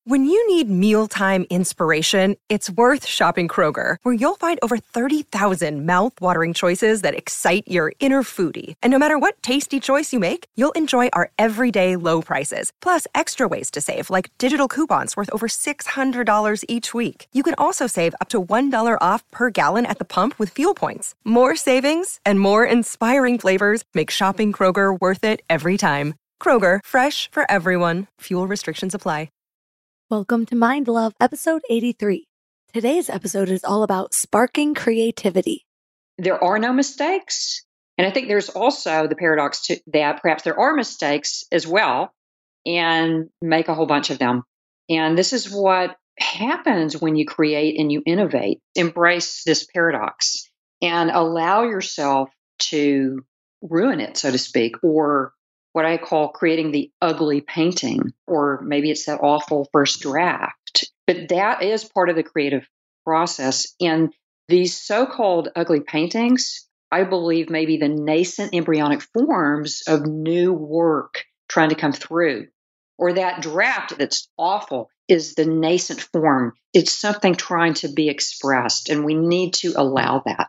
When you need mealtime inspiration, it's worth shopping Kroger, where you'll find over 30,000 mouth-watering choices that excite your inner foodie. And no matter what tasty choice you make, you'll enjoy our everyday low prices, plus extra ways to save, like digital coupons worth over $600 each week. You can also save up to $1 off per gallon at the pump with fuel points. More savings and more inspiring flavors make shopping Kroger worth it every time. Kroger, fresh for everyone. Fuel restrictions apply. Welcome to Mind Love, episode 83. Today's episode is all about sparking creativity. There are no mistakes. And I think there's also the paradox that perhaps there are mistakes as well, and make a whole bunch of them. And this is what happens when you create and you innovate. Embrace this paradox and allow yourself to ruin it, so to speak, or what I call creating the ugly painting, or maybe it's that awful first draft. But that is part of the creative process. And these so-called ugly paintings, I believe, may be the nascent embryonic forms of new work trying to come through. Or that draft that's awful is the nascent form. It's something trying to be expressed, and we need to allow that.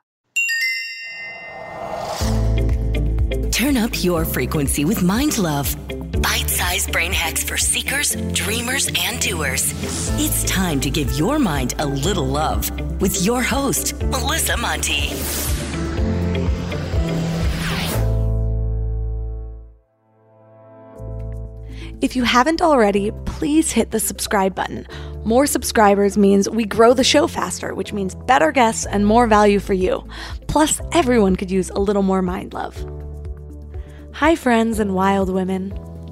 Turn up your frequency with Mind Love. Bite-sized brain hacks for seekers, dreamers, and doers. It's time to give your mind a little love with your host, Melissa Monti. If you haven't already, please hit the subscribe button. More subscribers means we grow the show faster, which means better guests and more value for you. Plus, everyone could use a little more mind love. Hi, friends and wild women.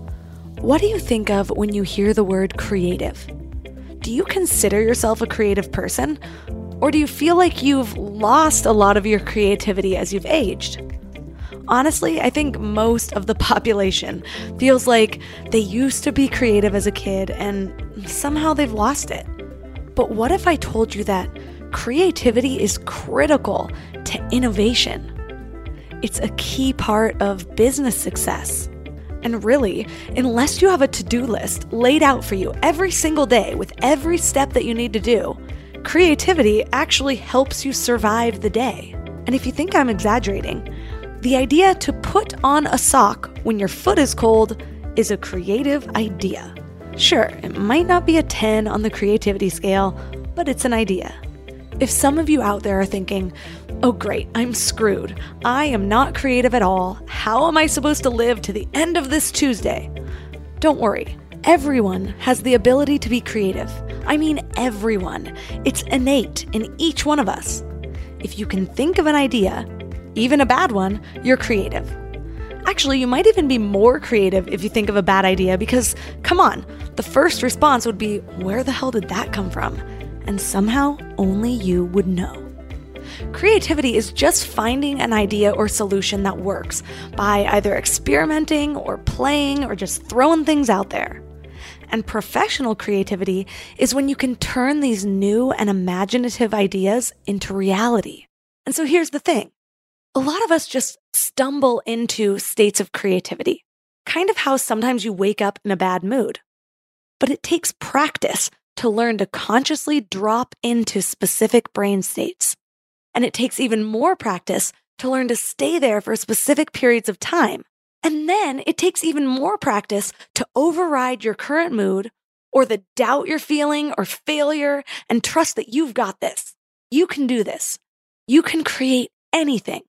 What do you think of when you hear the word creative? Do you consider yourself a creative person? Or do you feel like you've lost a lot of your creativity as you've aged? Honestly, I think most of the population feels like they used to be creative as a kid and somehow they've lost it. But what if I told you that creativity is critical to innovation? It's a key part of business success. And really, unless you have a to-do list laid out for you every single day with every step that you need to do, creativity actually helps you survive the day. And if you think I'm exaggerating, the idea to put on a sock when your foot is cold is a creative idea. Sure, it might not be a 10 on the creativity scale, but it's an idea. If some of you out there are thinking, oh great, I'm screwed. I am not creative at all. How am I supposed to live to the end of this Tuesday? Don't worry. Everyone has the ability to be creative. I mean everyone. It's innate in each one of us. If you can think of an idea, even a bad one, you're creative. Actually, you might even be more creative if you think of a bad idea because, come on, the first response would be, where the hell did that come from? And somehow only you would know. Creativity is just finding an idea or solution that works by either experimenting or playing or just throwing things out there. And professional creativity is when you can turn these new and imaginative ideas into reality. And so here's the thing. A lot of us just stumble into states of creativity, kind of how sometimes you wake up in a bad mood. But it takes practice to learn to consciously drop into specific brain states. And it takes even more practice to learn to stay there for specific periods of time. And then it takes even more practice to override your current mood or the doubt you're feeling or failure and trust that you've got this. You can do this. You can create anything.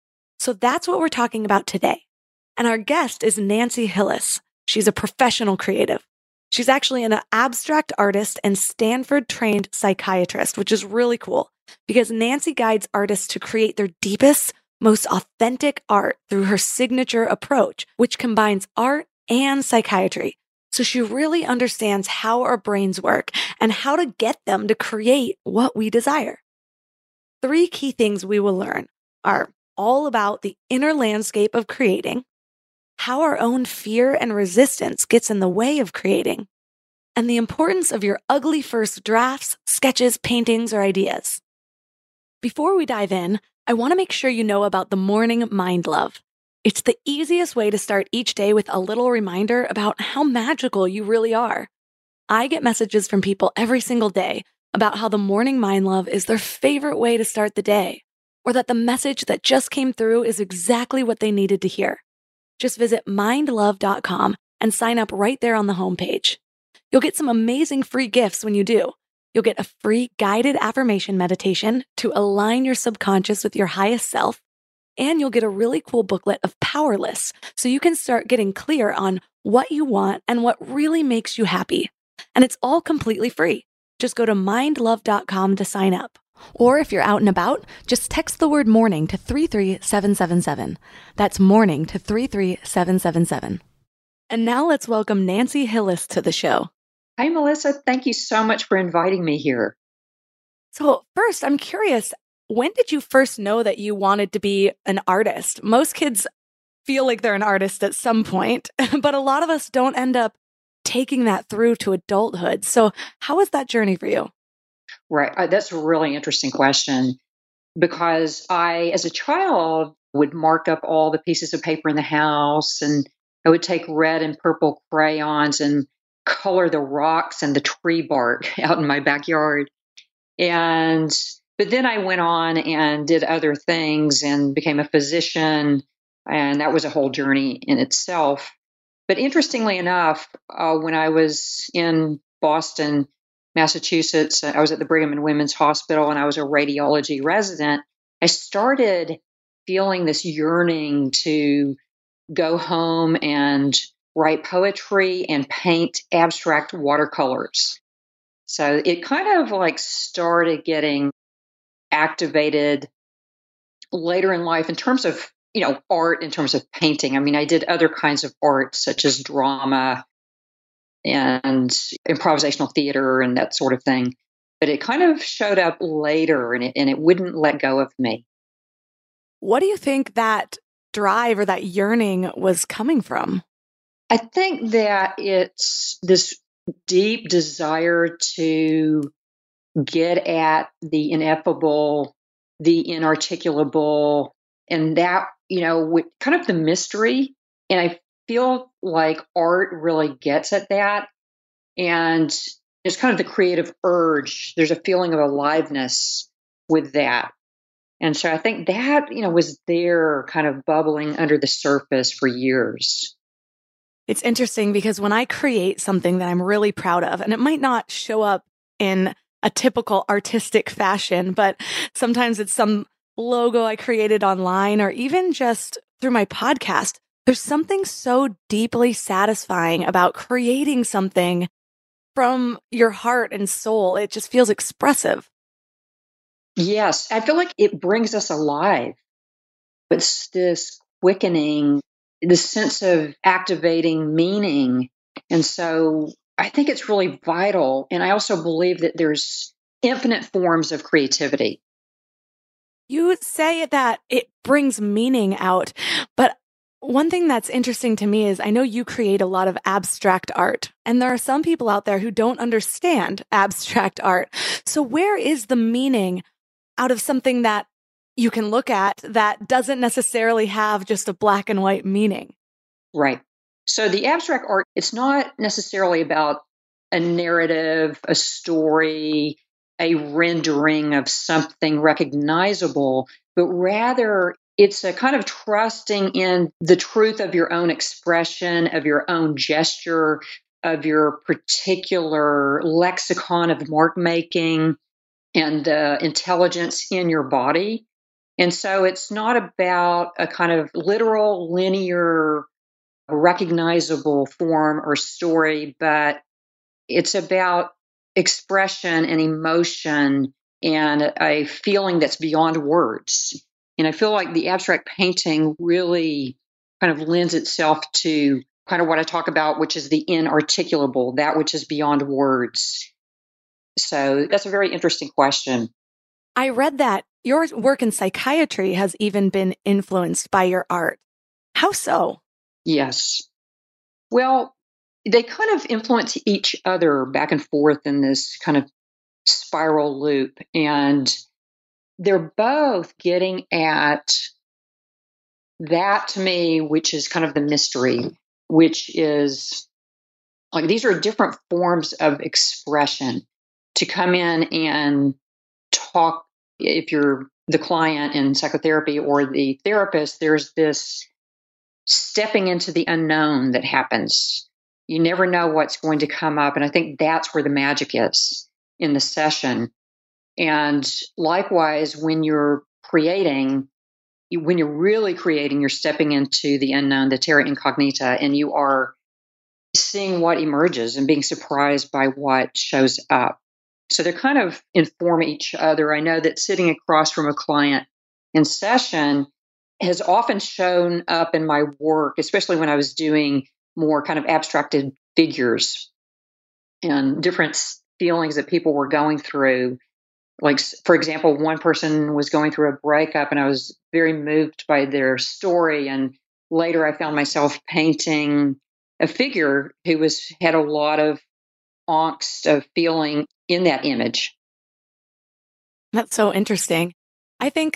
So that's what we're talking about today. And our guest is Nancy Hillis. She's a professional creative. She's actually an abstract artist and Stanford-trained psychiatrist, which is really cool because Nancy guides artists to create their deepest, most authentic art through her signature approach, which combines art and psychiatry. So she really understands how our brains work and how to get them to create what we desire. 3 key things we will learn are all about the inner landscape of creating, how our own fear and resistance gets in the way of creating, and the importance of your ugly first drafts, sketches, paintings, or ideas. Before we dive in, I want to make sure you know about the Morning Mind Love. It's the easiest way to start each day with a little reminder about how magical you really are. I get messages from people every single day about how the morning Mind Love is their favorite way to start the day, or that the message that just came through is exactly what they needed to hear. Just visit mindlove.com and sign up right there on the homepage. You'll get some amazing free gifts when you do. You'll get a free guided affirmation meditation to align your subconscious with your highest self, and you'll get a really cool booklet of Power Lists so you can start getting clear on what you want and what really makes you happy. And it's all completely free. Just go to mindlove.com to sign up. Or if you're out and about, just text the word morning to 33777. That's morning to 33777. And now let's welcome Nancy Hillis to the show. Hi, Melissa. Thank you so much for inviting me here. So first, I'm curious, when did you first know that you wanted to be an artist? Most kids feel like they're an artist at some point, but a lot of us don't end up taking that through to adulthood. So how was that journey for you? Right. That's a really interesting question because I, as a child, would mark up all the pieces of paper in the house, and I would take red and purple crayons and color the rocks and the tree bark out in my backyard. But then I went on and did other things and became a physician, and that was a whole journey in itself. But interestingly enough, when I was in Boston, Massachusetts, I was at the Brigham and Women's Hospital and I was a radiology resident. I started feeling this yearning to go home and write poetry and paint abstract watercolors. So it kind of like started getting activated later in life in terms of, art, in terms of painting. I mean, I did other kinds of art such as drama and improvisational theater and that sort of thing. But it kind of showed up later and it wouldn't let go of me. What do you think that drive or that yearning was coming from? I think that it's this deep desire to get at the ineffable, the inarticulable, and that, with kind of the mystery. And I feel like art really gets at that. And it's kind of the creative urge. There's a feeling of aliveness with that. And so I think that, was there kind of bubbling under the surface for years. It's interesting because when I create something that I'm really proud of, and it might not show up in a typical artistic fashion, but sometimes it's some logo I created online or even just through my podcast, there's something so deeply satisfying about creating something from your heart and soul. It just feels expressive. Yes, I feel like it brings us alive. It's this quickening, this sense of activating meaning. And so I think it's really vital. And I also believe that there's infinite forms of creativity. You say that it brings meaning out, but one thing that's interesting to me is I know you create a lot of abstract art, and there are some people out there who don't understand abstract art. So where is the meaning out of something that you can look at that doesn't necessarily have just a black and white meaning? Right. So the abstract art, it's not necessarily about a narrative, a story, a rendering of something recognizable, but rather it's a kind of trusting in the truth of your own expression, of your own gesture, of your particular lexicon of mark making and the intelligence in your body. And so it's not about a kind of literal, linear, recognizable form or story, but it's about expression and emotion and a feeling that's beyond words. And I feel like the abstract painting really kind of lends itself to kind of what I talk about, which is the inarticulable, that which is beyond words. So that's a very interesting question. I read that your work in psychiatry has even been influenced by your art. How so? Yes. Well, they kind of influence each other back and forth in this kind of spiral loop. And they're both getting at that, to me, which is kind of the mystery, which is Like these are different forms of expression to come in and talk. If you're the client in psychotherapy or the therapist, there's this stepping into the unknown that happens. You never know what's going to come up. And I think that's where the magic is in the session. And likewise, when you're creating, when you're really creating, you're stepping into the unknown, the terra incognita, and you are seeing what emerges and being surprised by what shows up. So they kind of inform each other. I know that sitting across from a client in session has often shown up in my work, especially when I was doing more kind of abstracted figures and different feelings that people were going through. Like, for example, one person was going through a breakup and I was very moved by their story. And later I found myself painting a figure who had a lot of angst of feeling in that image. That's so interesting. I think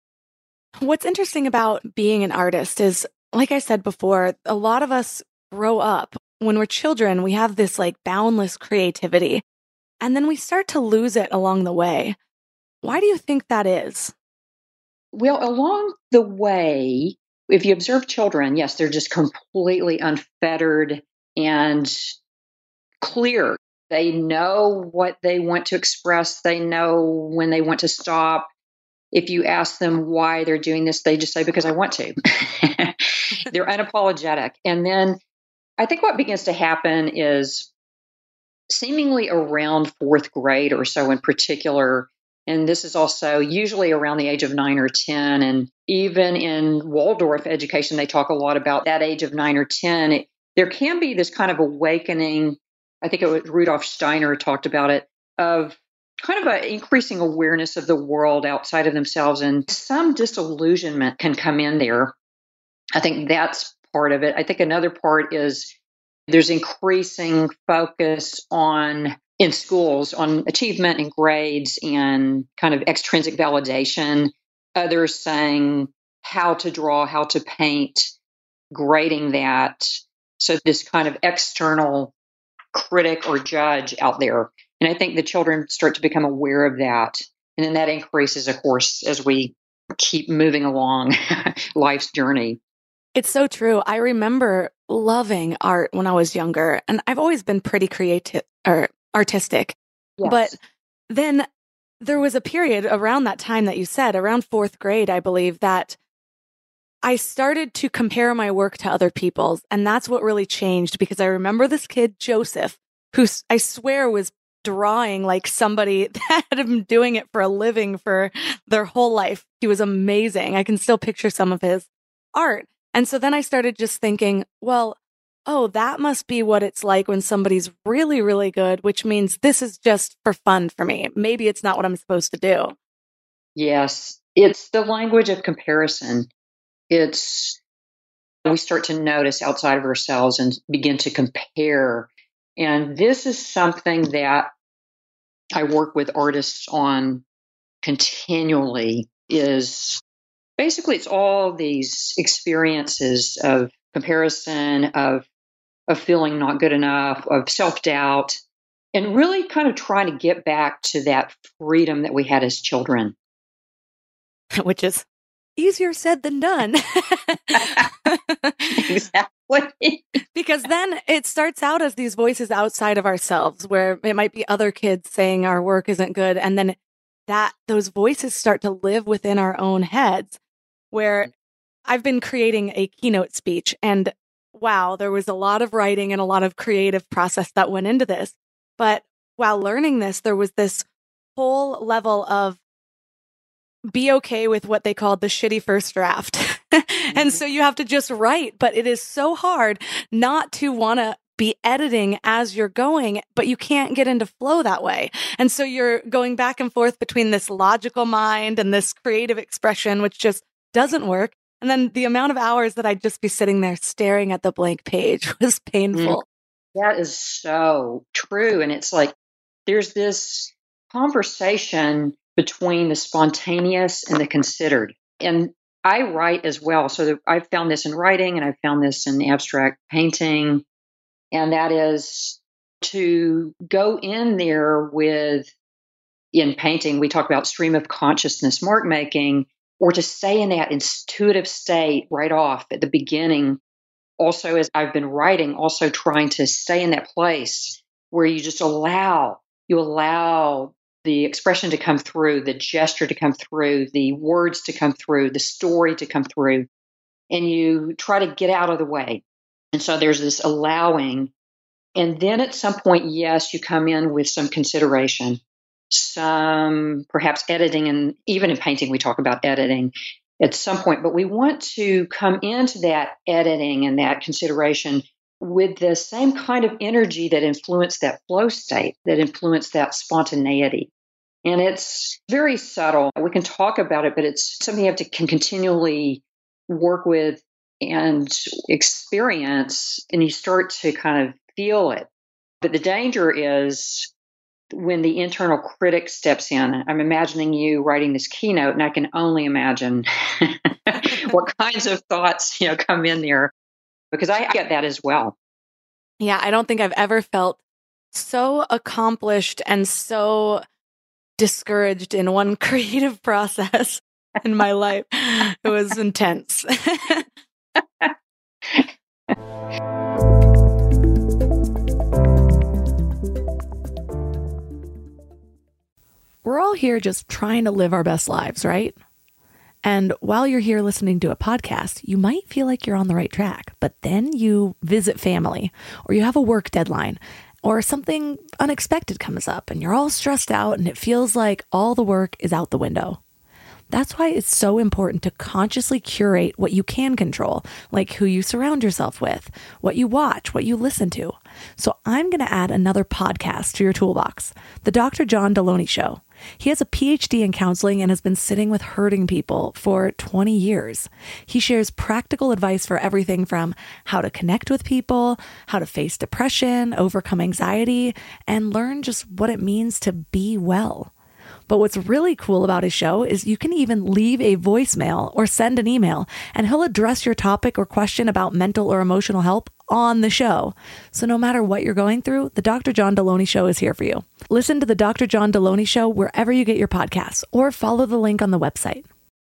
what's interesting about being an artist is, like I said before, a lot of us grow up. When we're children, we have this like boundless creativity, and then we start to lose it along the way. Why do you think that is? Well, along the way, if you observe children, yes, they're just completely unfettered and clear. They know what they want to express. They know when they want to stop. If you ask them why they're doing this, they just say, because I want to. They're unapologetic. And then I think what begins to happen is seemingly around fourth grade or so in particular, and this is also usually around the age of 9 or 10. And even in Waldorf education, they talk a lot about that age of 9 or 10. There can be this kind of awakening. I think it was Rudolf Steiner talked about it, of kind of an increasing awareness of the world outside of themselves, and some disillusionment can come in there. I think that's part of it. I think another part is there's increasing focus in schools on achievement and grades and kind of extrinsic validation. Others saying how to draw, how to paint, grading that. So this kind of external critic or judge out there. And I think the children start to become aware of that. And then that increases, of course, as we keep moving along life's journey. It's so true. I remember loving art when I was younger, and I've always been pretty creative or artistic. Yes. But then there was a period around that time that you said, around fourth grade, I believe, that I started to compare my work to other people's. And that's what really changed, because I remember this kid, Joseph, who I swear was drawing like somebody that had been doing it for a living for their whole life. He was amazing. I can still picture some of his art. And so then I started just thinking, well, oh, that must be what it's like when somebody's really, really good, which means this is just for fun for me. Maybe it's not what I'm supposed to do. Yes, it's the language of comparison. We start to notice outside of ourselves and begin to compare. And this is something that I work with artists on continually, is basically it's all these experiences of comparison, of feeling not good enough, of self-doubt, and really kind of trying to get back to that freedom that we had as children. Which is easier said than done. Exactly. Because then it starts out as these voices outside of ourselves, where it might be other kids saying our work isn't good. And then those voices start to live within our own heads, where I've been creating a keynote speech, and wow, there was a lot of writing and a lot of creative process that went into this. But while learning this, there was this whole level of be okay with what they called the shitty first draft. And so you have to just write, but it is so hard not to want to be editing as you're going, but you can't get into flow that way. And so you're going back and forth between this logical mind and this creative expression, which just doesn't work. And then the amount of hours that I'd just be sitting there staring at the blank page was painful. That is so true. And it's like there's this conversation between the spontaneous and the considered. And I write as well. So I found this in writing, and I found this in abstract painting. And that is to go in there with, in painting, we talk about stream of consciousness mark making, or to stay in that intuitive state right off at the beginning. Also, as I've been writing, also trying to stay in that place where you just allow the expression to come through, the gesture to come through, the words to come through, the story to come through, and you try to get out of the way. And so there's this allowing. And then at some point, yes, you come in with some consideration, some perhaps editing, and even in painting, we talk about editing at some point, but we want to come into that editing and that consideration with the same kind of energy that influenced that flow state, that influenced that spontaneity. And it's very subtle. We can talk about it, but it's something you have to can continually work with and experience, and you start to kind of feel it. But the danger is when the internal critic steps in. I'm imagining you writing this keynote, and I can only imagine what kinds of thoughts, come in there, because I get that as well. Yeah, I don't think I've ever felt so accomplished and so discouraged in one creative process in my life. It was intense. We're all here just trying to live our best lives, right? And while you're here listening to a podcast, you might feel like you're on the right track, but then you visit family, or you have a work deadline, or something unexpected comes up and you're all stressed out and it feels like all the work is out the window. That's why it's so important to consciously curate what you can control, like who you surround yourself with, what you watch, what you listen to. So I'm going to add another podcast to your toolbox, The Dr. John Deloney Show. He has a PhD in counseling and has been sitting with hurting people for 20 years. He shares practical advice for everything from how to connect with people, how to face depression, overcome anxiety, and learn just what it means to be well. But what's really cool about his show is you can even leave a voicemail or send an email, and he'll address your topic or question about mental or emotional help on the show. So no matter what you're going through, the Dr. John Deloney Show is here for you. Listen to the Dr. John Deloney Show wherever you get your podcasts, or follow the link on the website.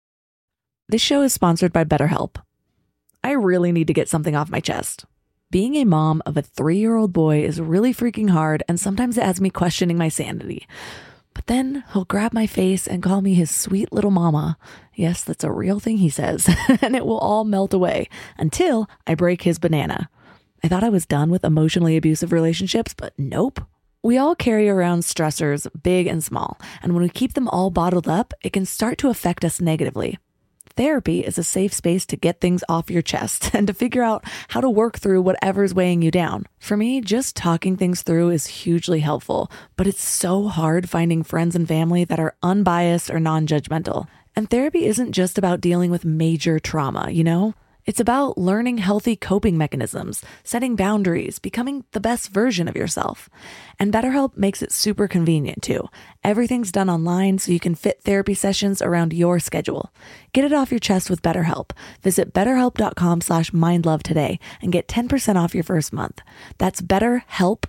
This show is sponsored by BetterHelp. I really need to get something off my chest. Being a mom of a 3-year-old boy is really freaking hard, and sometimes it has me questioning my sanity. But then he'll grab my face and call me his sweet little mama. Yes, that's a real thing he says. And it will all melt away until I break his banana. I thought I was done with emotionally abusive relationships, but nope. We all carry around stressors, big and small. And when we keep them all bottled up, it can start to affect us negatively. Therapy is a safe space to get things off your chest and to figure out how to work through whatever's weighing you down. For me, just talking things through is hugely helpful, but it's so hard finding friends and family that are unbiased or non-judgmental. And therapy isn't just about dealing with major trauma, you know? It's about learning healthy coping mechanisms, setting boundaries, becoming the best version of yourself. And BetterHelp makes it super convenient too. Everything's done online so you can fit therapy sessions around your schedule. Get it off your chest with BetterHelp. Visit betterhelp.com/mindlove today and get 10% off your first month. That's BetterHelp,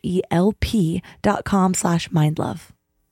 HELP.com/mindlove.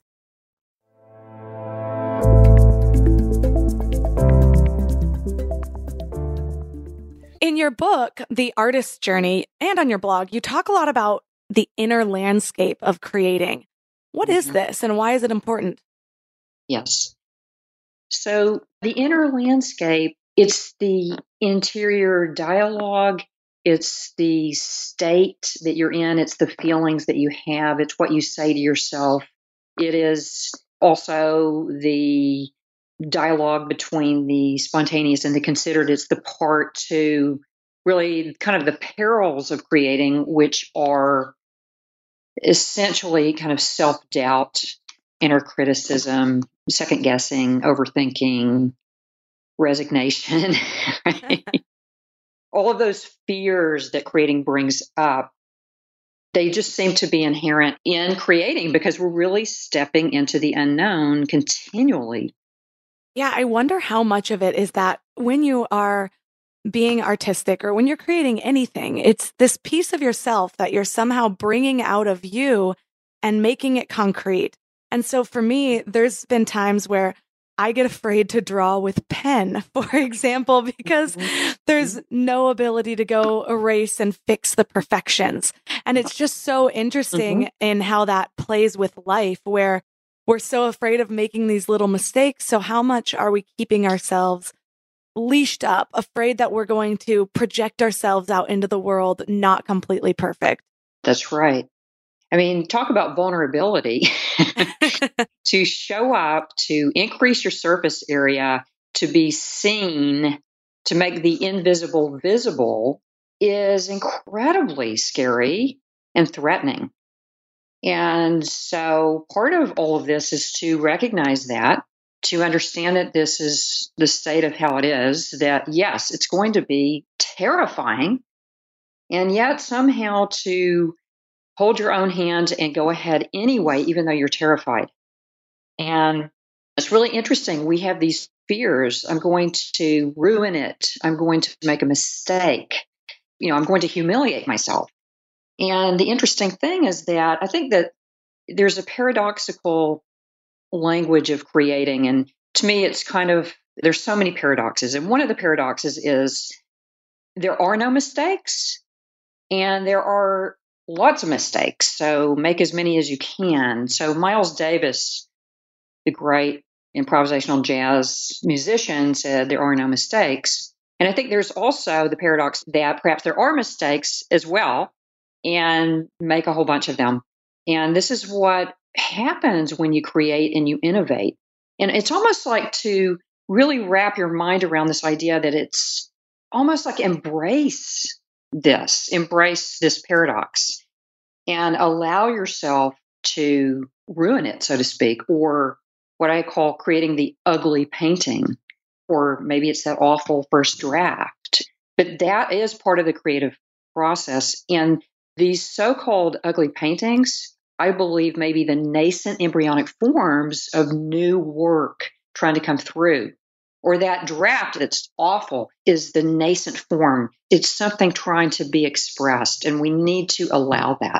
In your book, The Artist's Journey, and on your blog, you talk a lot about the inner landscape of creating. What is this and why is it important? Yes. So the inner landscape, it's the interior dialogue. It's the state that you're in. It's the feelings that you have. It's what you say to yourself. It is also the dialogue between the spontaneous and the considered. It's the part to really kind of the perils of creating, which are essentially kind of self-doubt, inner criticism, second guessing, overthinking, resignation. Right? All of those fears that creating brings up, they just seem to be inherent in creating because we're really stepping into the unknown continually. Yeah, I wonder how much of it is that when you are being artistic or when you're creating anything, it's this piece of yourself that you're somehow bringing out of you and making it concrete. And so for me, there's been times where I get afraid to draw with pen, for example, because there's no ability to go erase and fix the perfections. And it's just so interesting in how that plays with life, where we're so afraid of making these little mistakes. So how much are we keeping ourselves leashed up, afraid that we're going to project ourselves out into the world not completely perfect? That's right. I mean, talk about vulnerability. To show up, to increase your surface area, to be seen, to make the invisible visible is incredibly scary and threatening. And so part of all of this is to recognize that, to understand that this is the state of how it is, that yes, it's going to be terrifying, and yet somehow to hold your own hand and go ahead anyway, even though you're terrified. And it's really interesting. We have these fears. I'm going to ruin it. I'm going to make a mistake. I'm going to humiliate myself. And the interesting thing is that I think that there's a paradoxical language of creating. And to me, it's there's so many paradoxes. And one of the paradoxes is there are no mistakes and there are lots of mistakes. So make as many as you can. So Miles Davis, the great improvisational jazz musician, said there are no mistakes. And I think there's also the paradox that perhaps there are mistakes as well, and make a whole bunch of them. And this is what happens when you create and you innovate. And it's almost like to really wrap your mind around this idea that it's almost like embrace this paradox and allow yourself to ruin it, so to speak, or what I call creating the ugly painting, or maybe it's that awful first draft. But that is part of the creative process. And these so-called ugly paintings, I believe, may be the nascent embryonic forms of new work trying to come through. Or that draft that's awful is the nascent form. It's something trying to be expressed, and we need to allow that.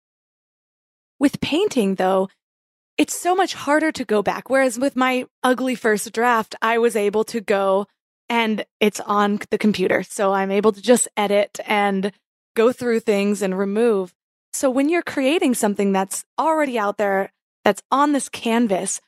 With painting, though, it's so much harder to go back. Whereas with my ugly first draft, I was able to go and it's on the computer. So I'm able to just edit and go through things and remove. So when you're creating something that's already out there, that's on this canvas,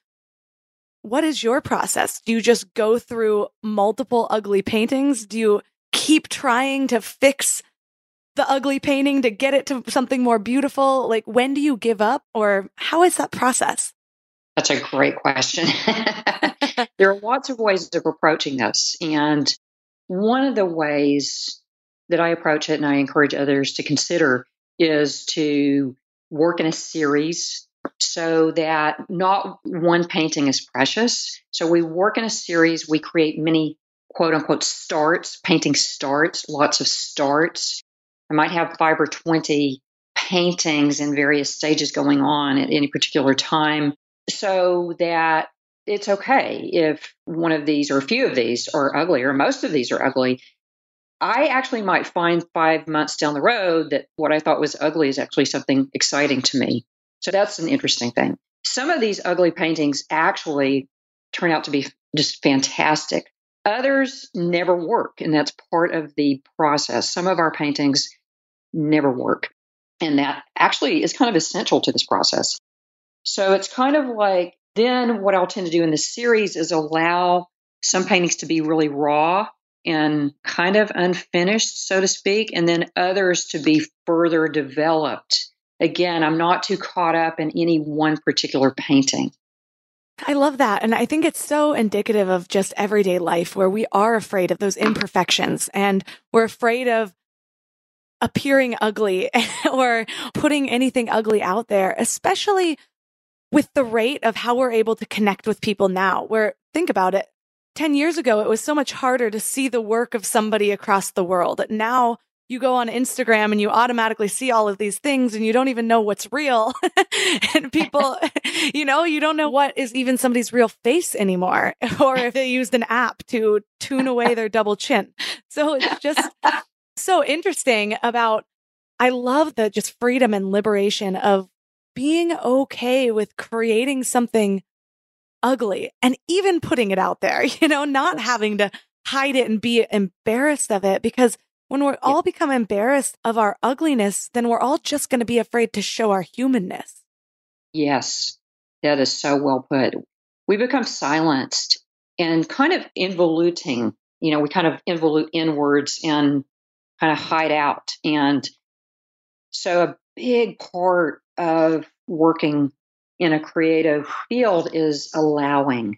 what is your process? Do you just go through multiple ugly paintings? Do you keep trying to fix the ugly painting to get it to something more beautiful? Like, when do you give up, or how is that process? That's a great question. There are lots of ways of approaching this. And one of the ways that I approach it, and I encourage others to consider, is to work in a series so that not one painting is precious. So we work in a series, we create many quote unquote starts, painting starts, lots of starts. I might have 5 or 20 paintings in various stages going on at any particular time, so that it's okay if one of these or a few of these are ugly, or most of these are ugly. I actually might find 5 months down the road that what I thought was ugly is actually something exciting to me. So that's an interesting thing. Some of these ugly paintings actually turn out to be just fantastic. Others never work, and that's part of the process. Some of our paintings never work, and that actually is kind of essential to this process. So it's kind of like, then what I'll tend to do in this series is allow some paintings to be really raw and kind of unfinished, so to speak, and then others to be further developed. Again, I'm not too caught up in any one particular painting. I love that. And I think it's so indicative of just everyday life, where we are afraid of those imperfections and we're afraid of appearing ugly or putting anything ugly out there, especially with the rate of how we're able to connect with people now. Where, think about it, 10 years ago, it was so much harder to see the work of somebody across the world. Now you go on Instagram and you automatically see all of these things and you don't even know what's real. And people, you don't know what is even somebody's real face anymore, or if they used an app to tune away their double chin. So it's just so interesting I love the just freedom and liberation of being okay with creating something ugly and even putting it out there, not having to hide it and be embarrassed of it. Because when we're all become embarrassed of our ugliness, then we're all just going to be afraid to show our humanness. Yes, that is so well put. We become silenced and kind of involuting. We kind of involute inwards and kind of hide out. And so a big part of working in a creative field is allowing,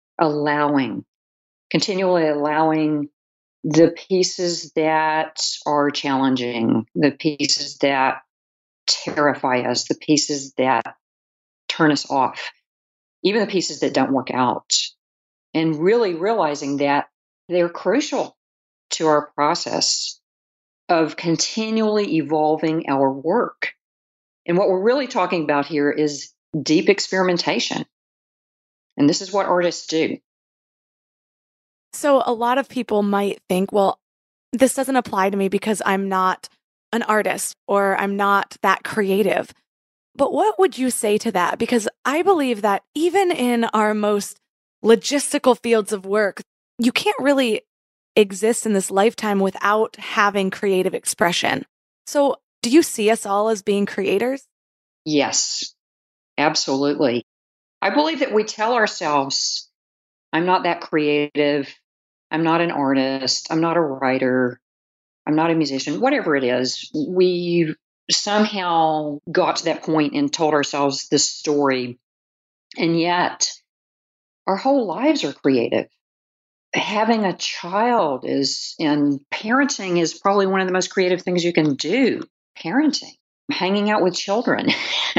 continually allowing the pieces that are challenging, the pieces that terrify us, the pieces that turn us off, even the pieces that don't work out, and really realizing that they're crucial to our process of continually evolving our work. And what we're really talking about here is deep experimentation. And this is what artists do. So a lot of people might think, well, this doesn't apply to me because I'm not an artist or I'm not that creative. But what would you say to that? Because I believe that even in our most logistical fields of work, you can't really exist in this lifetime without having creative expression. So do you see us all as being creators? Yes, absolutely. I believe that we tell ourselves, I'm not that creative. I'm not an artist. I'm not a writer. I'm not a musician, whatever it is. We somehow got to that point and told ourselves this story. And yet our whole lives are creative. Having a child and parenting is probably one of the most creative things you can do. Parenting, hanging out with children,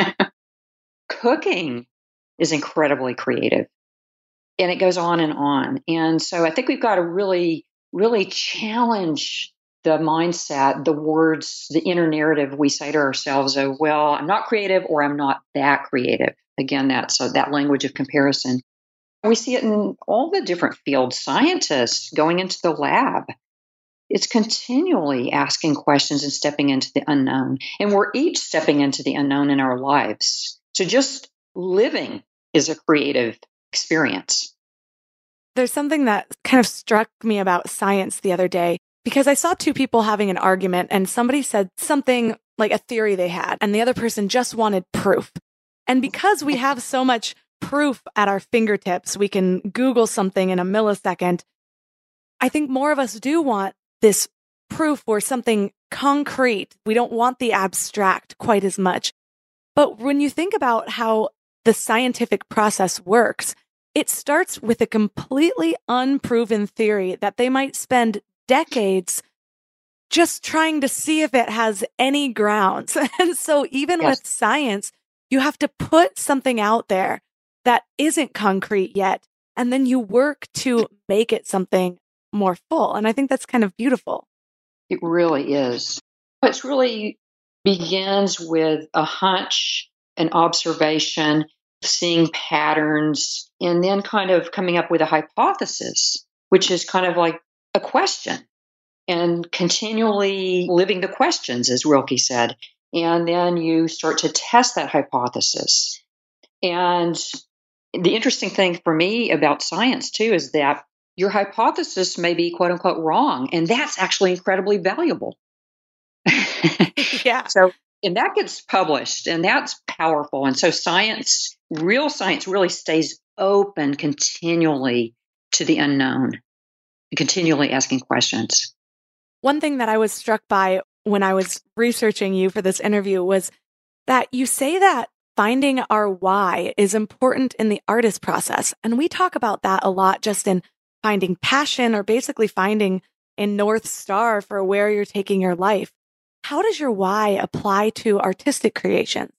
cooking is incredibly creative. And it goes on and on. And so I think we've got to really, really challenge the mindset, the words, the inner narrative we say to ourselves of, well, I'm not creative or I'm not that creative. Again, that's that language of comparison. We see it in all the different fields. Scientists going into the lab, it's continually asking questions and stepping into the unknown. And we're each stepping into the unknown in our lives. So just living is a creative experience. There's something that kind of struck me about science the other day, because I saw two people having an argument and somebody said something like a theory they had, and the other person just wanted proof. And because we have so much proof at our fingertips, we can Google something in a millisecond. I think more of us do want this proof or something concrete. We don't want the abstract quite as much. But when you think about how the scientific process works, it starts with a completely unproven theory that they might spend decades just trying to see if it has any grounds. And so even with science, you have to put something out there that isn't concrete yet, and then you work to make it something more full. And I think that's kind of beautiful. It really is. It really begins with a hunch, an observation, seeing patterns, and then kind of coming up with a hypothesis, which is kind of like a question, and continually living the questions, as Rilke said. And then you start to test that hypothesis. And the interesting thing for me about science, too, is that your hypothesis may be, quote unquote, wrong. And that's actually incredibly valuable. Yeah. So, and that gets published, and that's powerful. And so science, real science, really stays open continually to the unknown, continually asking questions. One thing that I was struck by when I was researching you for this interview was that you say that finding our why is important in the artist process. And we talk about that a lot, just in finding passion, or basically finding a North Star for where you're taking your life. How does your why apply to artistic creation?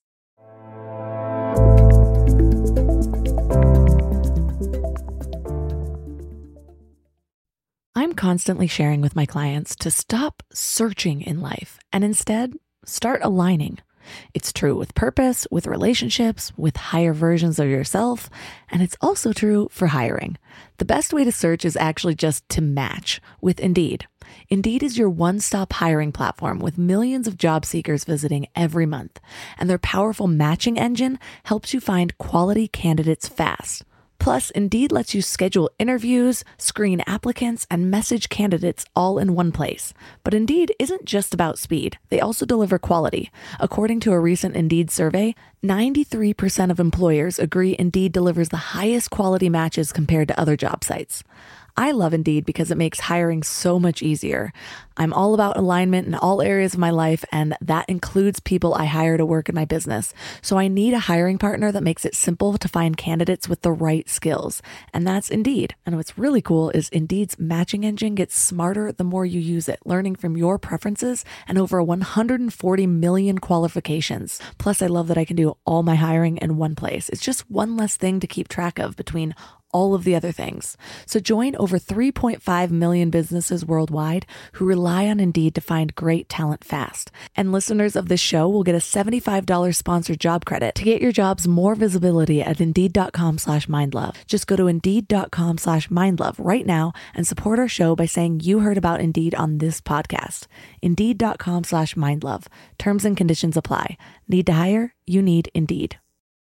I'm constantly sharing with my clients to stop searching in life and instead start aligning. It's true with purpose, with relationships, with higher versions of yourself, and it's also true for hiring. The best way to search is actually just to match with Indeed. Indeed is your one-stop hiring platform with millions of job seekers visiting every month, and their powerful matching engine helps you find quality candidates fast. Plus, Indeed lets you schedule interviews, screen applicants, and message candidates all in one place. But Indeed isn't just about speed. They also deliver quality. According to a recent Indeed survey, 93% of employers agree Indeed delivers the highest quality matches compared to other job sites. I love Indeed because it makes hiring so much easier. I'm all about alignment in all areas of my life, and that includes people I hire to work in my business. So I need a hiring partner that makes it simple to find candidates with the right skills. And that's Indeed. And what's really cool is Indeed's matching engine gets smarter the more you use it, learning from your preferences and over 140 million qualifications. Plus, I love that I can do all my hiring in one place. It's just one less thing to keep track of between all of the other things. So join over 3.5 million businesses worldwide who rely on Indeed to find great talent fast. And listeners of this show will get a $75 sponsored job credit to get your jobs more visibility at Indeed.com/mindlove. Just go to Indeed.com/mindlove right now and support our show by saying you heard about Indeed on this podcast. Indeed.com/mindlove. Terms and conditions apply. Need to hire? You need Indeed.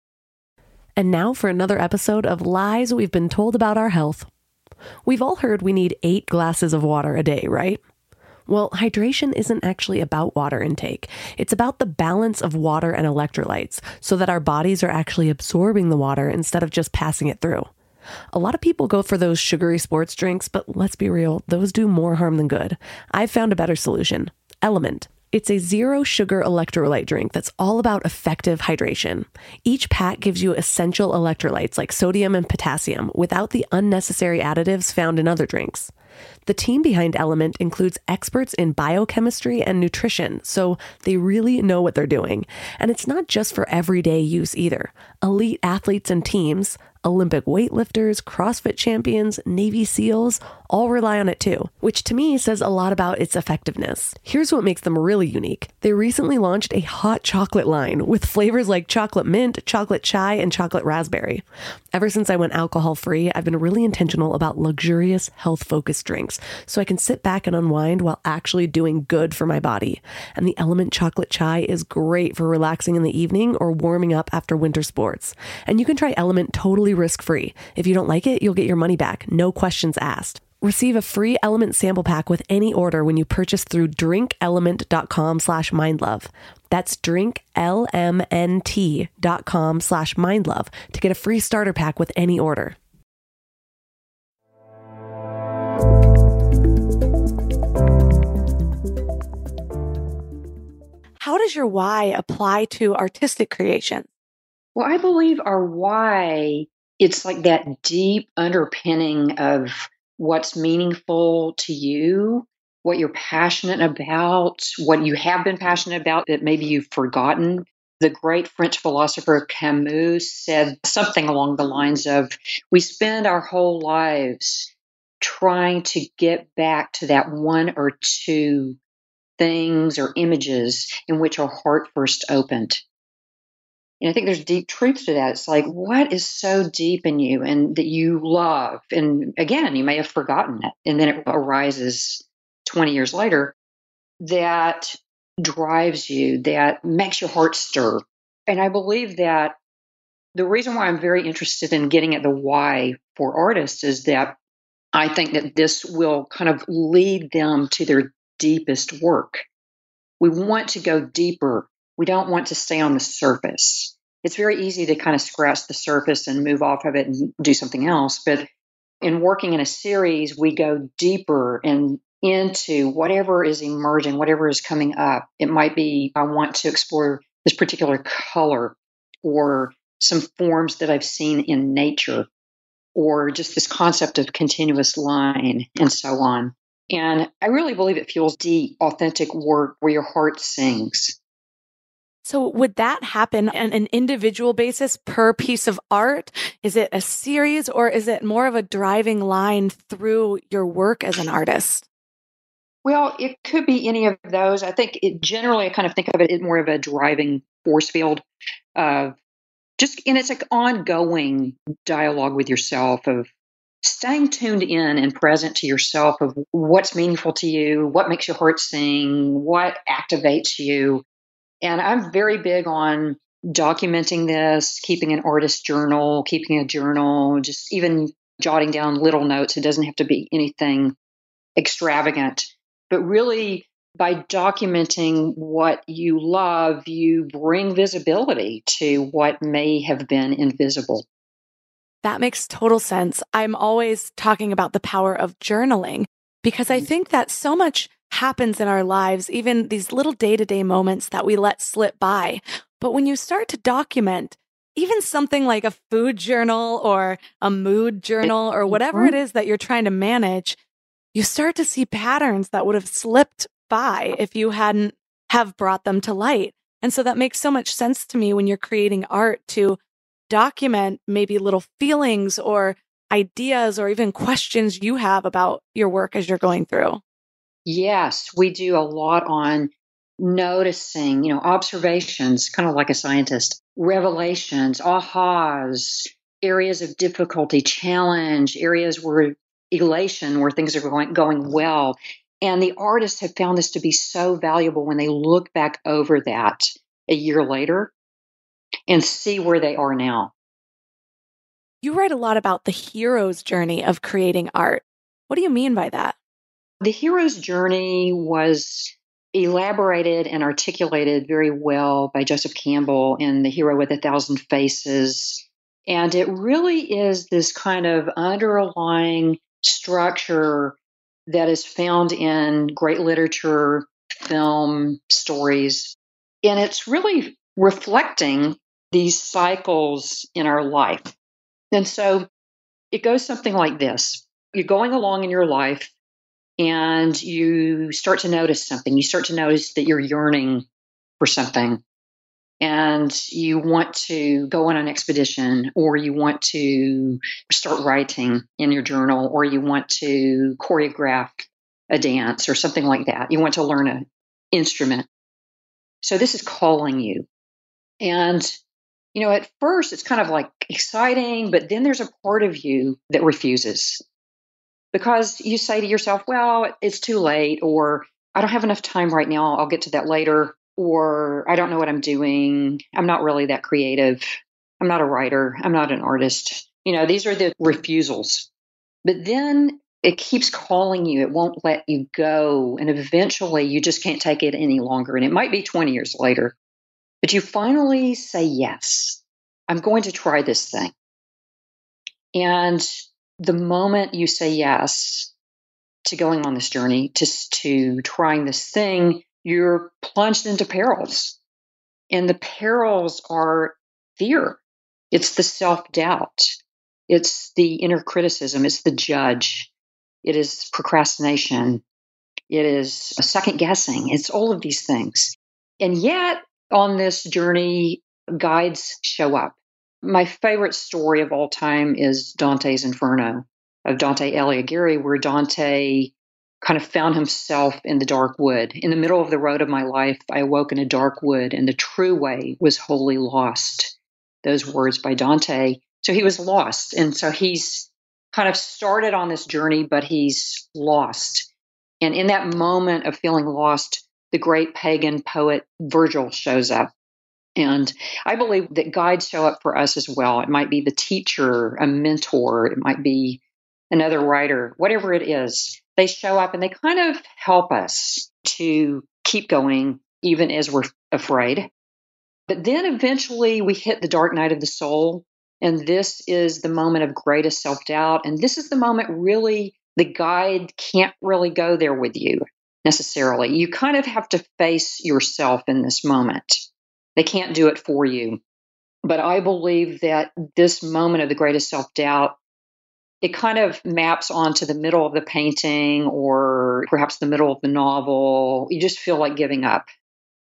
And now for another episode of Lies We've Been Told About Our Health. We've all heard we need 8 glasses of water a day, right? Well, hydration isn't actually about water intake. It's about the balance of water and electrolytes so that our bodies are actually absorbing the water instead of just passing it through. A lot of people go for those sugary sports drinks, but let's be real, those do more harm than good. I've found a better solution. Element. It's a zero sugar electrolyte drink that's all about effective hydration. Each pack gives you essential electrolytes like sodium and potassium without the unnecessary additives found in other drinks. The team behind Element includes experts in biochemistry and nutrition, so they really know what they're doing. And it's not just for everyday use either. Elite athletes and teams, Olympic weightlifters, CrossFit champions, Navy SEALs, all rely on it too, which to me says a lot about its effectiveness. Here's what makes them really unique. They recently launched a hot chocolate line with flavors like chocolate mint, chocolate chai, and chocolate raspberry. Ever since I went alcohol-free, I've been really intentional about luxurious, health-focused drinks, so I can sit back and unwind while actually doing good for my body. And the Element chocolate chai is great for relaxing in the evening or warming up after winter sports. And you can try Element totally risk-free. If you don't like it, you'll get your money back, no questions asked. Receive a free Element sample pack with any order when you purchase through drinkelement.com/mindlove. That's drinklmnt.com/mindlove to get a free starter pack with any order. How does your why apply to artistic creation? Well, I believe our why, it's like that deep underpinning of what's meaningful to you, what you're passionate about, what you have been passionate about that maybe you've forgotten. The great French philosopher Camus said something along the lines of, we spend our whole lives trying to get back to that one or two things or images in which our heart first opened. And I think there's deep truth to that. It's like, what is so deep in you and that you love? And again, you may have forgotten it. And then it arises 20 years later that drives you, that makes your heart stir. And I believe that the reason why I'm very interested in getting at the why for artists is that I think that this will kind of lead them to their deepest work. We want to go deeper. We don't want to stay on the surface. It's very easy to kind of scratch the surface and move off of it and do something else. But in working in a series, we go deeper and into whatever is emerging, whatever is coming up. It might be, I want to explore this particular color or some forms that I've seen in nature, or just this concept of continuous line and so on. And I really believe it fuels deep, authentic work where your heart sings. So would that happen on an individual basis per piece of art? Is it a series, or is it more of a driving line through your work as an artist? Well, it could be any of those. I think generally I kind of think of it as more of a driving force field. Uh, and it's like ongoing dialogue with yourself of staying tuned in and present to yourself of what's meaningful to you, what makes your heart sing, what activates you. And I'm very big on documenting this, keeping an artist journal, keeping a journal, just even jotting down little notes. It doesn't have to be anything extravagant, but really by documenting what you love, you bring visibility to what may have been invisible. That makes total sense. I'm always talking about the power of journaling because I think that so much happens in our lives, even these little day-to-day moments that we let slip by. But when you start to document, even something like a food journal or a mood journal or whatever it is that you're trying to manage, you start to see patterns that would have slipped by if you hadn't have brought them to light. And so that makes so much sense to me when you're creating art to document maybe little feelings or ideas or even questions you have about your work as you're going through. Yes, we do a lot on noticing, observations, kind of like a scientist, revelations, ahas, areas of difficulty, challenge, areas where elation, where things are going well. And the artists have found this to be so valuable when they look back over that a year later and see where they are now. You write a lot about the hero's journey of creating art. What do you mean by that? The hero's journey was elaborated and articulated very well by Joseph Campbell in The Hero with a Thousand Faces. And it really is this kind of underlying structure that is found in great literature, film, stories. And it's really reflecting these cycles in our life. And so it goes something like this. You're going along in your life and you start to notice something. You start to notice that you're yearning for something and you want to go on an expedition, or you want to start writing in your journal, or you want to choreograph a dance or something like that. You want to learn an instrument. So this is calling you. And, at first it's kind of like exciting, but then there's a part of you that refuses. Because you say to yourself, well, it's too late, or I don't have enough time right now. I'll get to that later. Or I don't know what I'm doing. I'm not really that creative. I'm not a writer. I'm not an artist. These are the refusals. But then it keeps calling you. It won't let you go. And eventually you just can't take it any longer. And it might be 20 years later. But you finally say, yes, I'm going to try this thing. And the moment you say yes to going on this journey, to trying this thing, you're plunged into perils. And the perils are fear. It's the self-doubt. It's the inner criticism. It's the judge. It is procrastination. It is second guessing. It's all of these things. And yet on this journey, guides show up. My favorite story of all time is Dante's Inferno of Dante Alighieri, where Dante kind of found himself in the dark wood. In the middle of the road of my life, I awoke in a dark wood, and the true way was wholly lost. Those words by Dante. So he was lost. And so he's kind of started on this journey, but he's lost. And in that moment of feeling lost, the great pagan poet Virgil shows up. And I believe that guides show up for us as well. It might be the teacher, a mentor, it might be another writer, whatever it is. They show up and they kind of help us to keep going, even as we're afraid. But then eventually we hit the dark night of the soul. And this is the moment of greatest self-doubt. And this is the moment really the guide can't really go there with you necessarily. You kind of have to face yourself in this moment. They can't do it for you. But I believe that this moment of the greatest self-doubt, it kind of maps onto the middle of the painting or perhaps the middle of the novel. You just feel like giving up.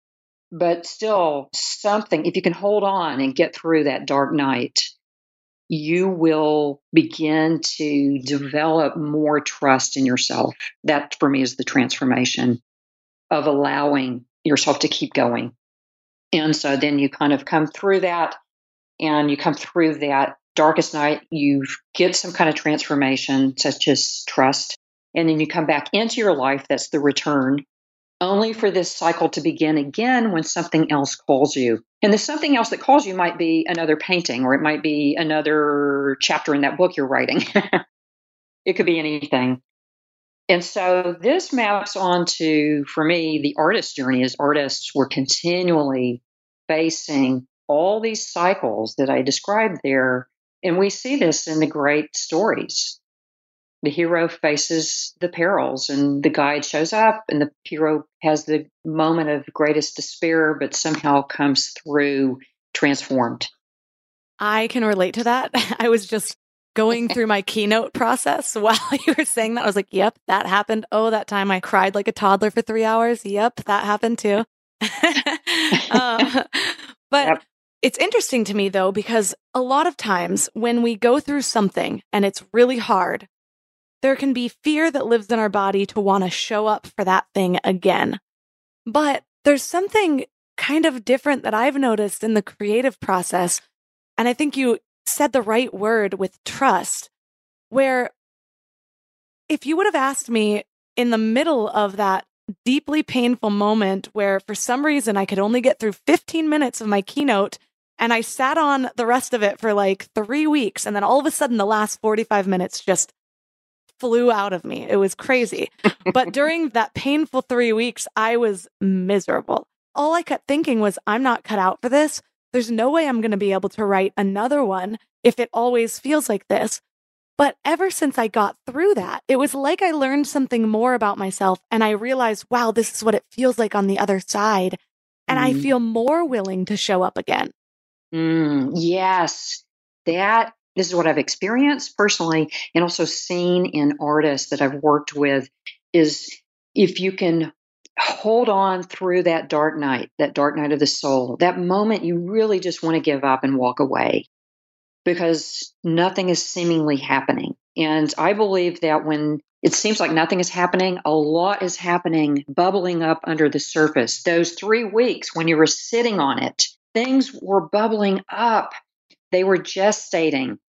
But still, something, if you can hold on and get through that dark night, you will begin to develop more trust in yourself. That, for me, is the transformation of allowing yourself to keep going. And so then you kind of come through that, and you come through that darkest night, you get some kind of transformation, such as trust. And then you come back into your life, that's the return, only for this cycle to begin again when something else calls you. And the something else that calls you might be another painting, or it might be another chapter in that book you're writing. It could be anything. And so this maps onto, for me, the artist's journey. As artists, we're continually facing all these cycles that I described there. And we see this in the great stories. The hero faces the perils, and the guide shows up, and the hero has the moment of greatest despair, but somehow comes through transformed. I can relate to that. I was just going through my keynote process while you were saying that. I was like, yep, that happened. Oh, that time I cried like a toddler for 3 hours. Yep, that happened too. But It's interesting to me, though, because a lot of times when we go through something and it's really hard, there can be fear that lives in our body to want to show up for that thing again. But there's something kind of different that I've noticed in the creative process. And I think you said the right word with trust, where if you would have asked me in the middle of that deeply painful moment where for some reason I could only get through 15 minutes of my keynote, and I sat on the rest of it for like 3 weeks, and then all of a sudden the last 45 minutes just flew out of me. It was crazy. But during that painful 3 weeks, I was miserable. All I kept thinking was, I'm not cut out for this. There's no way I'm going to be able to write another one if it always feels like this. But ever since I got through that, it was like I learned something more about myself, and I realized, wow, this is what it feels like on the other side. And I feel more willing to show up again. Yes, this is what I've experienced personally, and also seen in artists that I've worked with, is if you can hold on through that dark night of the soul, that moment you really just want to give up and walk away because nothing is seemingly happening. And I believe that when it seems like nothing is happening, a lot is happening, bubbling up under the surface. Those 3 weeks when you were sitting on it, things were bubbling up. They were gestating.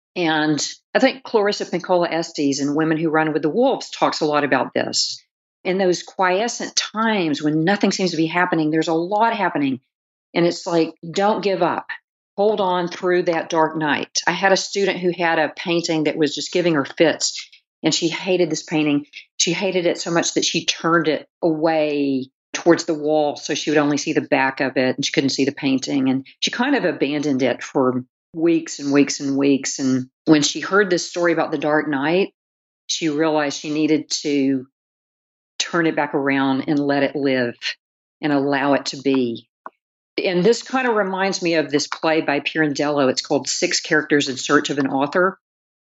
And I think Clarissa Pinkola Estes in Women Who Run with the Wolves talks a lot about this. In those quiescent times when nothing seems to be happening, there's a lot happening. And it's like, don't give up. Hold on through that dark night. I had a student who had a painting that was just giving her fits, and she hated this painting. She hated it so much that she turned it away towards the wall so she would only see the back of it, and she couldn't see the painting. And she kind of abandoned it for weeks and weeks and weeks. And when she heard this story about the dark night, she realized she needed to turn it back around and let it live and allow it to be. And this kind of reminds me of this play by Pirandello. It's called 6 Characters in Search of an Author,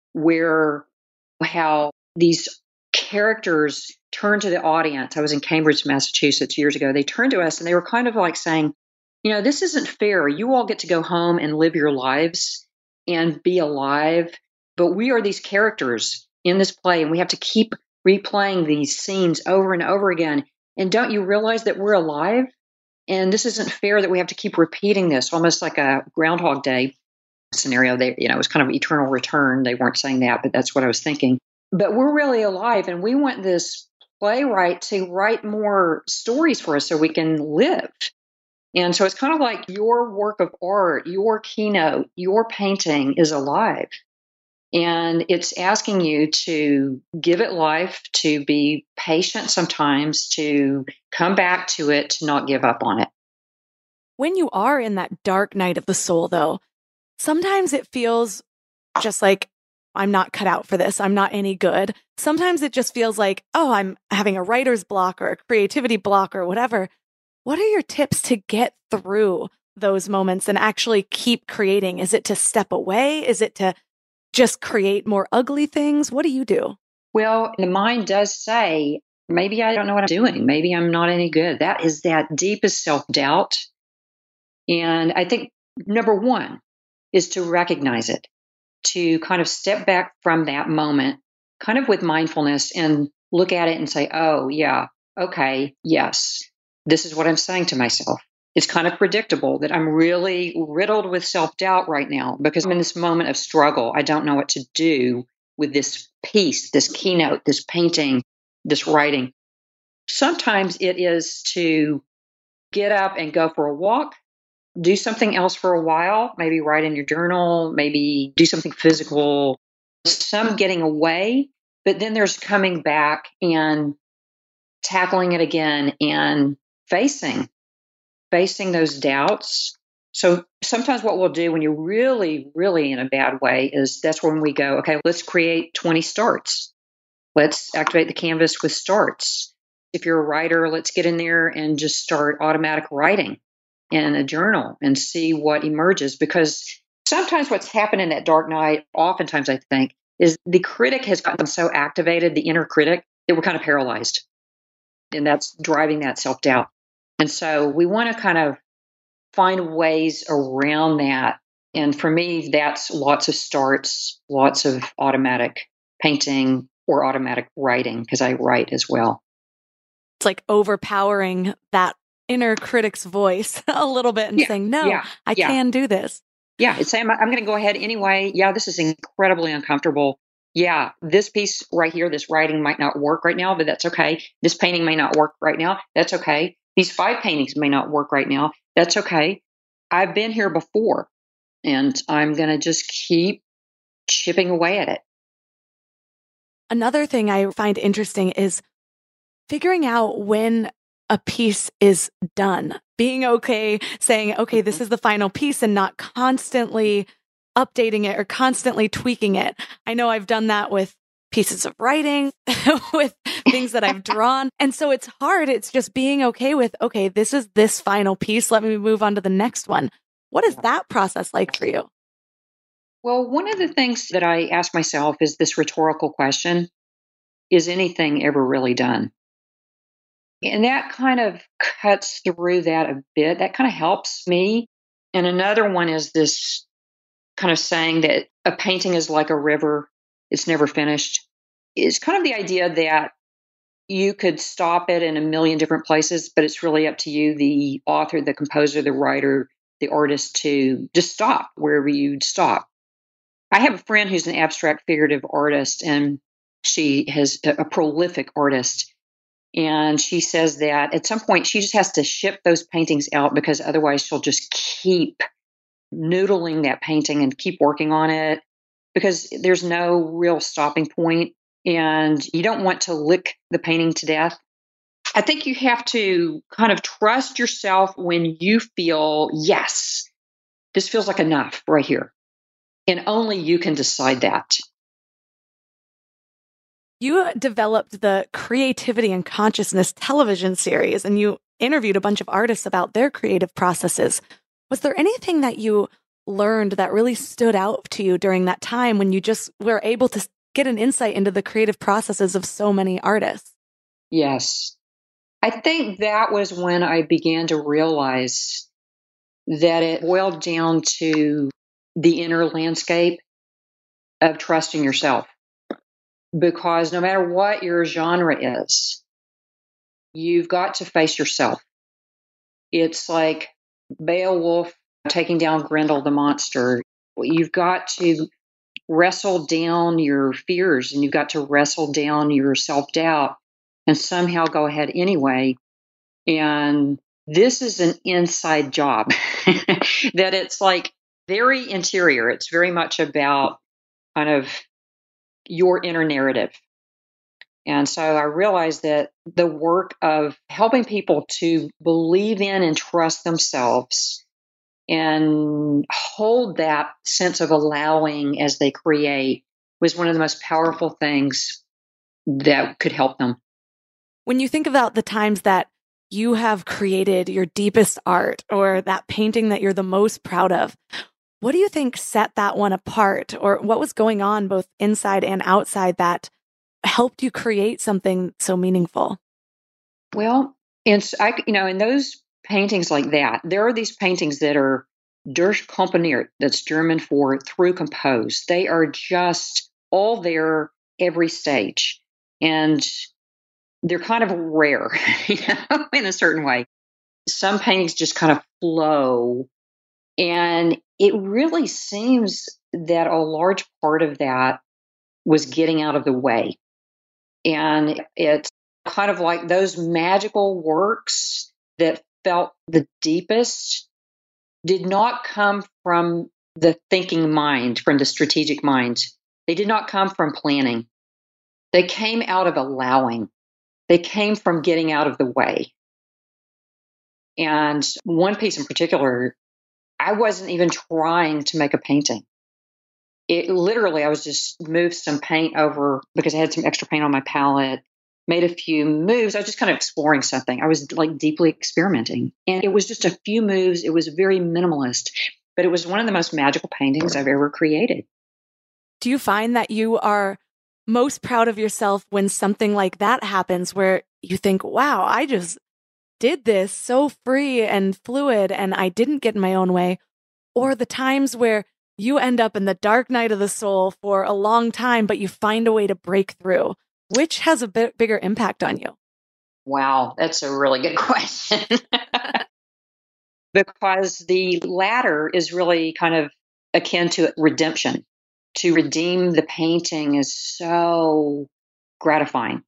where how these characters turn to the audience. I was in Cambridge, Massachusetts years ago. They turned to us and they were kind of like saying, you know, this isn't fair. You all get to go home and live your lives and be alive, but we are these characters in this play, and we have to keep replaying these scenes over and over again. And don't you realize that we're alive? And this isn't fair that we have to keep repeating this, almost like a Groundhog Day scenario. It was kind of eternal return. They weren't saying that, but that's what I was thinking. But we're really alive, and we want this playwright to write more stories for us so we can live. And so it's kind of like your work of art, your keynote, your painting is alive. And it's asking you to give it life, to be patient sometimes, to come back to it, to not give up on it. When you are in that dark night of the soul, though, sometimes it feels just like, I'm not cut out for this. I'm not any good. Sometimes it just feels like, oh, I'm having a writer's block or a creativity block or whatever. What are your tips to get through those moments and actually keep creating? Is it to step away? Is it to just create more ugly things? What do you do? Well, the mind does say maybe I don't know what I'm doing. Maybe I'm not any good. That is that deepest self-doubt. And I think number one is to recognize it, to kind of step back from that moment, kind of with mindfulness and look at it and say, oh, yeah, okay, yes, this is what I'm saying to myself. It's kind of predictable that I'm really riddled with self-doubt right now because I'm in this moment of struggle. I don't know what to do with this piece, this keynote, this painting, this writing. Sometimes it is to get up and go for a walk, do something else for a while, maybe write in your journal, maybe do something physical, some getting away, but then there's coming back and tackling it again and facing those doubts. So sometimes what we'll do when you're really, really in a bad way is that's when we go, okay, let's create 20 starts. Let's activate the canvas with starts. If you're a writer, let's get in there and just start automatic writing in a journal and see what emerges. Because sometimes what's happened in that dark night, oftentimes I think, is the critic has gotten so activated, the inner critic, that we're kind of paralyzed. And that's driving that self-doubt. And so we want to kind of find ways around that. And for me, that's lots of starts, lots of automatic painting or automatic writing, because I write as well. It's like overpowering that inner critic's voice a little bit and saying, no, I can do this. Yeah, it's saying, I'm going to go ahead anyway. Yeah, this is incredibly uncomfortable. Yeah, this piece right here, this writing might not work right now, but that's okay. This painting may not work right now. That's okay. These 5 paintings may not work right now. That's okay. I've been here before, and I'm going to just keep chipping away at it. Another thing I find interesting is figuring out when a piece is done, being okay, saying, okay, this is the final piece, and not constantly updating it or constantly tweaking it. I know I've done that with pieces of writing, with things that I've drawn. And so it's hard. It's just being okay with, okay, this is this final piece. Let me move on to the next one. What is that process like for you? Well, one of the things that I ask myself is this rhetorical question: is anything ever really done? And that kind of cuts through that a bit. That kind of helps me. And another one is this kind of saying that a painting is like a river. It's never finished. It's kind of the idea that you could stop it in a million different places, but it's really up to you, the author, the composer, the writer, the artist, to just stop wherever you'd stop. I have a friend who's an abstract figurative artist, and she is a prolific artist. And she says that at some point she just has to ship those paintings out because otherwise she'll just keep noodling that painting and keep working on it because there's no real stopping point, and you don't want to lick the painting to death. I think you have to kind of trust yourself when you feel, yes, this feels like enough right here. And only you can decide that. You developed the Creativity and Consciousness television series, and you interviewed a bunch of artists about their creative processes. Was there anything that you learned that really stood out to you during that time when you just were able to get an insight into the creative processes of so many artists? Yes. I think that was when I began to realize that it boiled down to the inner landscape of trusting yourself. Because no matter what your genre is, you've got to face yourself. It's like Beowulf taking down Grendel the monster. You've got to wrestle down your fears, and you've got to wrestle down your self-doubt and somehow go ahead anyway. And this is an inside job that it's like very interior. It's very much about kind of your inner narrative. And so I realized that the work of helping people to believe in and trust themselves and hold that sense of allowing as they create was one of the most powerful things that could help them. When you think about the times that you have created your deepest art or that painting that you're the most proud of, what do you think set that one apart, or what was going on both inside and outside that helped you create something so meaningful? Well, in those paintings like that, there are these paintings that are durchkomponiert, that's German for through compose. They are just all there every stage. And they're kind of rare, in a certain way. Some paintings just kind of flow. And it really seems that a large part of that was getting out of the way. And it's kind of like those magical works that felt the deepest did not come from the thinking mind, from the strategic mind. They did not come from planning. They came out of allowing. They came from getting out of the way. And one piece in particular, I wasn't even trying to make a painting. It literally, I was just moved some paint over because I had some extra paint on my palette, made a few moves. I was just kind of exploring something. I was like deeply experimenting. And it was just a few moves. It was very minimalist, but it was one of the most magical paintings I've ever created. Do you find that you are most proud of yourself when something like that happens, where you think, wow, I just did this so free and fluid and I didn't get in my own way? Or the times where you end up in the dark night of the soul for a long time, but you find a way to break through? Which has a bit bigger impact on you? Wow, that's a really good question. Because the latter is really kind of akin to redemption. To redeem the painting is so gratifying.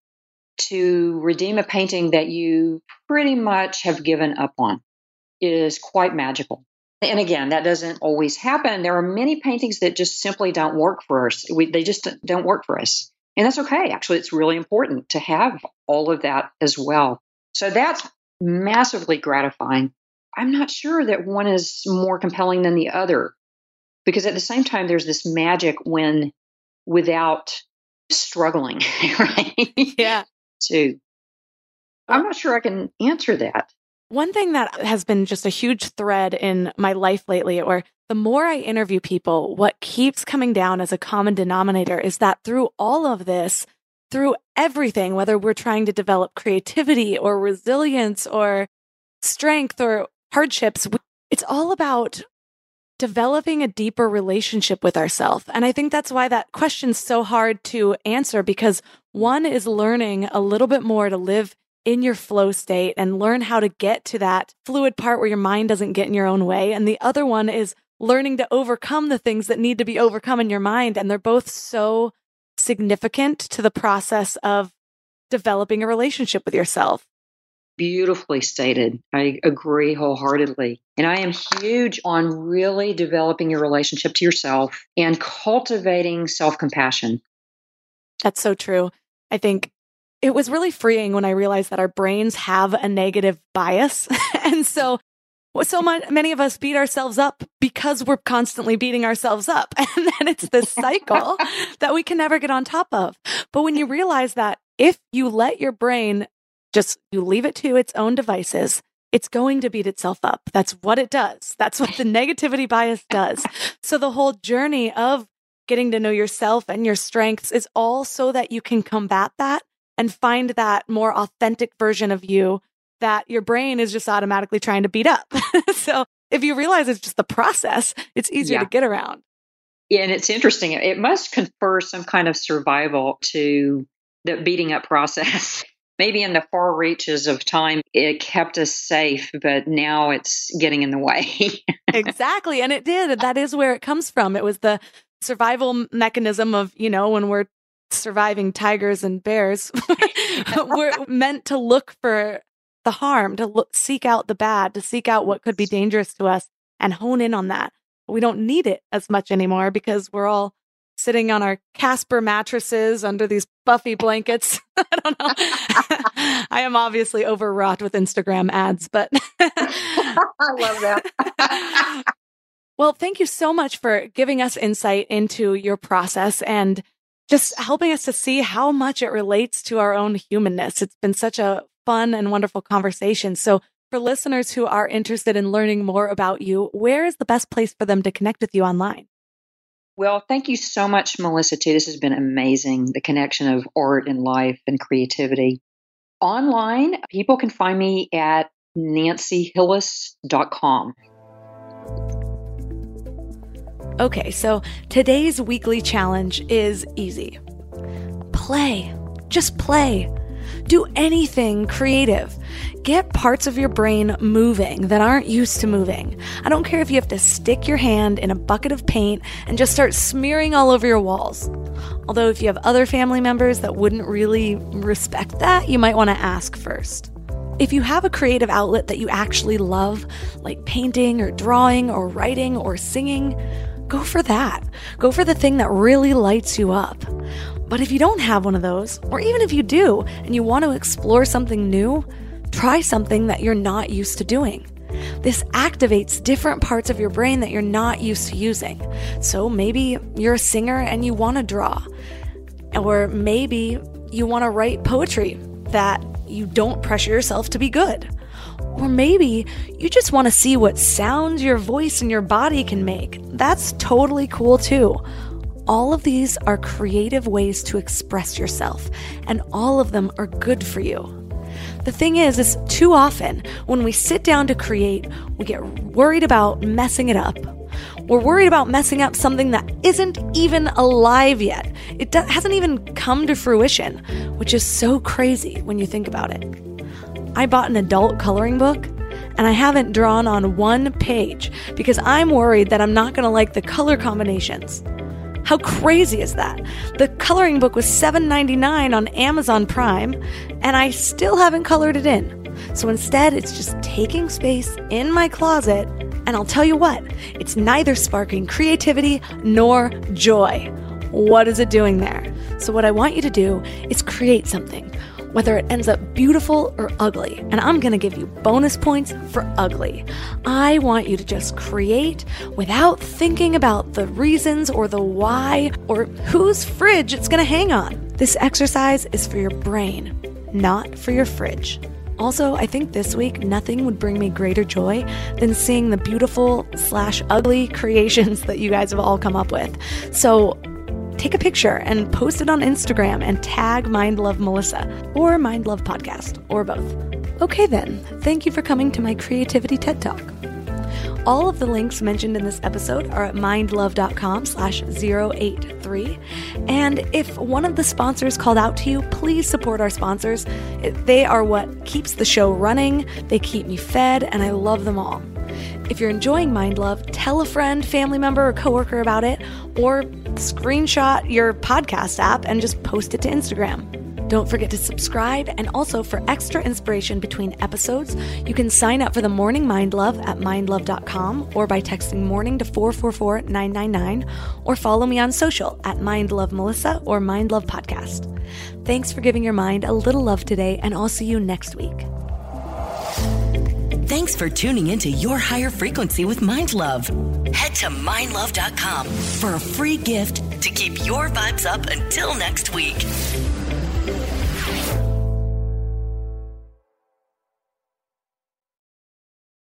To redeem a painting that you pretty much have given up on is quite magical. And again, that doesn't always happen. There are many paintings that just simply don't work for us. They just don't work for us. And that's okay. Actually, it's really important to have all of that as well. So that's massively gratifying. I'm not sure that one is more compelling than the other, because at the same time, there's this magic when without struggling, right? Yeah. Too. I'm not sure I can answer that. One thing that has been just a huge thread in my life lately, or the more I interview people, what keeps coming down as a common denominator is that through all of this, through everything, whether we're trying to develop creativity or resilience or strength or hardships, it's all about developing a deeper relationship with ourselves. And I think that's why that question's so hard to answer, because one is learning a little bit more to live in your flow state and learn how to get to that fluid part where your mind doesn't get in your own way. And the other one is learning to overcome the things that need to be overcome in your mind. And they're both so significant to the process of developing a relationship with yourself. Beautifully stated. I agree wholeheartedly. And I am huge on really developing your relationship to yourself and cultivating self-compassion. That's so true. I think it was really freeing when I realized that our brains have a negative bias. And so many of us beat ourselves up because we're constantly beating ourselves up. And then it's this cycle that we can never get on top of. But when you realize that if you let your brain you leave it to its own devices, it's going to beat itself up. That's what it does. That's what the negativity bias does. So the whole journey of getting to know yourself and your strengths is all so that you can combat that and find that more authentic version of you that your brain is just automatically trying to beat up. So if you realize it's just the process, it's easier to get around. Yeah, and it's interesting. It must confer some kind of survival to the beating up process. Maybe in the far reaches of time, it kept us safe, but now it's getting in the way. Exactly. And it did. That is where it comes from. It was the survival mechanism of, when we're surviving tigers and bears, we're meant to look for the harm, to seek out the bad, to seek out what could be dangerous to us and hone in on that. We don't need it as much anymore because we're all sitting on our Casper mattresses under these puffy blankets. I don't know. I am obviously overwrought with Instagram ads, but I love that. Well, thank you so much for giving us insight into your process and just helping us to see how much it relates to our own humanness. It's been such a fun and wonderful conversation. So for listeners who are interested in learning more about you, where is the best place for them to connect with you online? Well, thank you so much, Melissa, too. This has been amazing, the connection of art and life and creativity. Online, people can find me at nancyhillis.com. Okay, so today's weekly challenge is easy. Play. Just play. Do anything creative. Get parts of your brain moving that aren't used to moving. I don't care if you have to stick your hand in a bucket of paint and just start smearing all over your walls. Although if you have other family members that wouldn't really respect that, you might want to ask first. If you have a creative outlet that you actually love, like painting or drawing or writing or singing, go for that. Go for the thing that really lights you up. But if you don't have one of those, or even if you do and you want to explore something new, try something that you're not used to doing. This activates different parts of your brain that you're not used to using. So maybe you're a singer and you want to draw. Or maybe you want to write poetry that you don't pressure yourself to be good. Or maybe you just want to see what sounds your voice and your body can make. That's totally cool too. All of these are creative ways to express yourself, and all of them are good for you. The thing is too often when we sit down to create, we get worried about messing it up. We're worried about messing up something that isn't even alive yet. It hasn't even come to fruition, which is so crazy when you think about it. I bought an adult coloring book, and I haven't drawn on one page because I'm worried that I'm not going to like the color combinations. How crazy is that? The coloring book was $7.99 on Amazon Prime, and I still haven't colored it in. So instead, it's just taking space in my closet, and I'll tell you what, it's neither sparking creativity nor joy. What is it doing there? So what I want you to do is create something, whether it ends up beautiful or ugly. And I'm going to give you bonus points for ugly. I want you to just create without thinking about the reasons or the why or whose fridge it's going to hang on. This exercise is for your brain, not for your fridge. Also, I think this week, nothing would bring me greater joy than seeing the beautiful/ugly creations that you guys have all come up with. So take a picture and post it on Instagram and tag Mind Love Melissa or Mind Love Podcast or both. Okay then, thank you for coming to my Creativity TED Talk. All of the links mentioned in this episode are at mindlove.com/083. And if one of the sponsors called out to you, please support our sponsors. They are what keeps the show running, they keep me fed, and I love them all. If you're enjoying Mind Love, tell a friend, family member, or coworker about it, or screenshot your podcast app and just post it to Instagram. Don't forget to subscribe, and also for extra inspiration between episodes, you can sign up for the Morning Mind Love at mindlove.com or by texting morning to 444-999, or follow me on social at Mind Love Melissa or Mind Love Podcast. Thanks for giving your mind a little love today, and I'll see you next week. Thanks for tuning into Your Higher Frequency with Mind Love. Head to mindlove.com for a free gift to keep your vibes up until next week.